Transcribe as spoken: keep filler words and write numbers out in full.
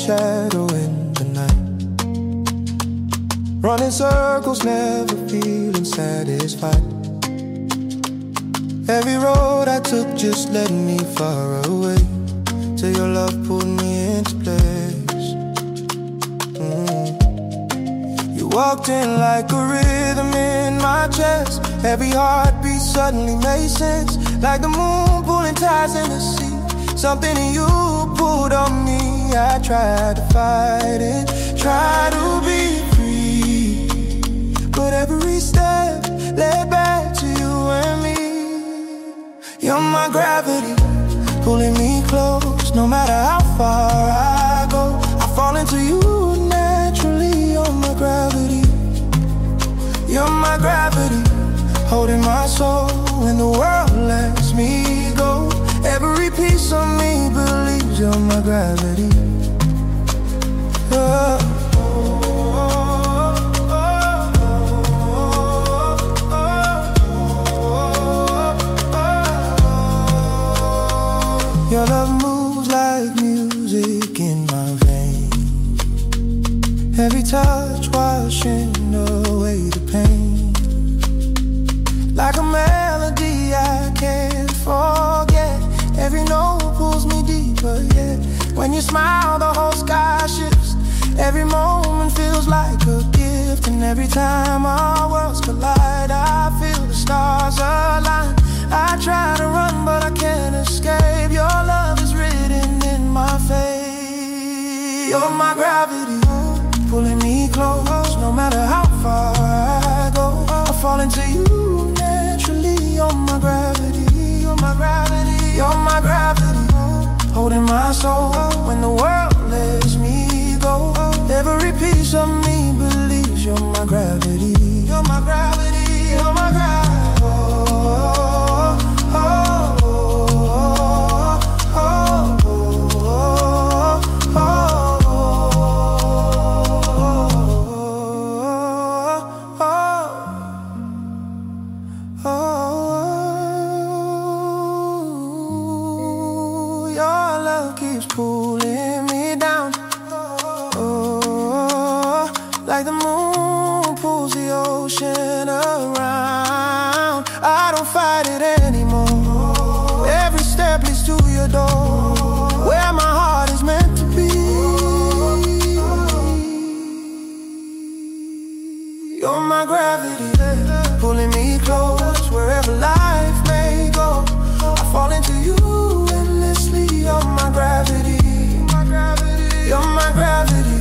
shadow in the night. Running circles, never feeling satisfied. Every road I took just led me far away, till your love pulled me into place. mm. You walked in like a rhythm in my chest. Every heartbeat suddenly made sense, like the moon pulling tides in the sea. Something in you pulled on me. I tried to fight it, tried to be free, but every step led back to you and me. You're my gravity, pulling me close. No matter how far I go, I fall into you naturally. You're my gravity, you're my gravity, holding my soul when the world lets me go. Every piece of me believes you're my gravity. Oh. Your love moves like music in my veins. Every touch washing away the pain, like a melody I can't forget. Every note pulls me deeper, yeah. When you smile, the whole sky shifts. Every moment feels like a gift, and every time our worlds collide, I feel the stars align. I try to run, but I can't escape. Your love is written in my fate. You're my gravity, pulling me close. No matter how far I go, I fall into you naturally. You're my gravity, you're my gravity, you're my gravity, holding my soul when the world lets me go. Every piece of me believes you're my gravity. You're my gravity, you're my gravity. Oh, oh, oh, oh, oh, oh, oh, oh. Your love keeps pulling me down. Like the moon pulls the ocean around. I don't fight it anymore. Every step leads to your door, where my heart is meant to be. You're my gravity, pulling me close. Wherever life may go, I fall into you endlessly. You're my gravity, you're my gravity,